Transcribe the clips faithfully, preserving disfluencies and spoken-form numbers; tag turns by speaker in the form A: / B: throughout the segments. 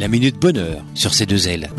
A: La minute bonheur sur ces deux ailes.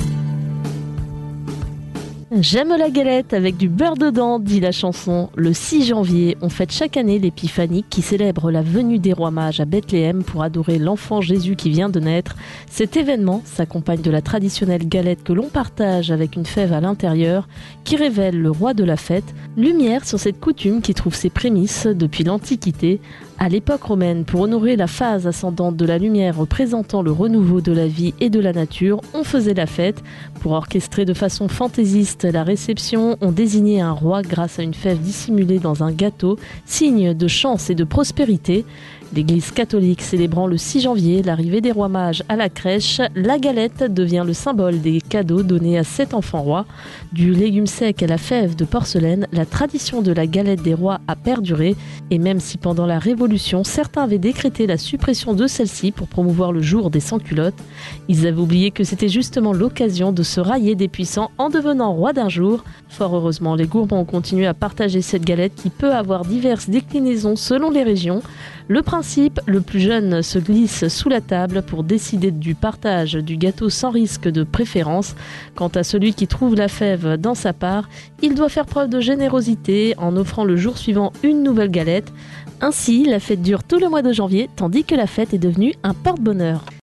B: J'aime la galette avec du beurre dedans, dit la chanson. Le six janvier, on fête chaque année l'épiphanie qui célèbre la venue des rois mages à Bethléem pour adorer l'enfant Jésus qui vient de naître. Cet événement s'accompagne de la traditionnelle galette que l'on partage avec une fève à l'intérieur qui révèle le roi de la fête. Lumière sur cette coutume qui trouve ses prémices depuis l'Antiquité. À l'époque romaine, pour honorer la phase ascendante de la lumière représentant le renouveau de la vie et de la nature, on faisait la fête. Pour orchestrer de façon fantaisiste la réception, on désignait un roi grâce à une fève dissimulée dans un gâteau, signe de chance et de prospérité. L'Église catholique célébrant le six janvier l'arrivée des rois mages à la crèche, la galette devient le symbole des cadeaux donnés à sept enfants rois. Du légume sec à la fève de porcelaine, la tradition de la galette des rois a perduré. Et même si pendant la Révolution, certains avaient décrété la suppression de celle-ci pour promouvoir le jour des sans-culottes, ils avaient oublié que c'était justement l'occasion de se railler des puissants en devenant roi d'un jour. Fort heureusement, les gourmands ont continué à partager cette galette qui peut avoir diverses déclinaisons selon les régions. Le principe, le plus jeune se glisse sous la table pour décider du partage du gâteau sans risque de préférence. Quant à celui qui trouve la fève dans sa part, il doit faire preuve de générosité en offrant le jour suivant une nouvelle galette. Ainsi, la fête dure tout le mois de janvier, tandis que la fête est devenue un porte-bonheur.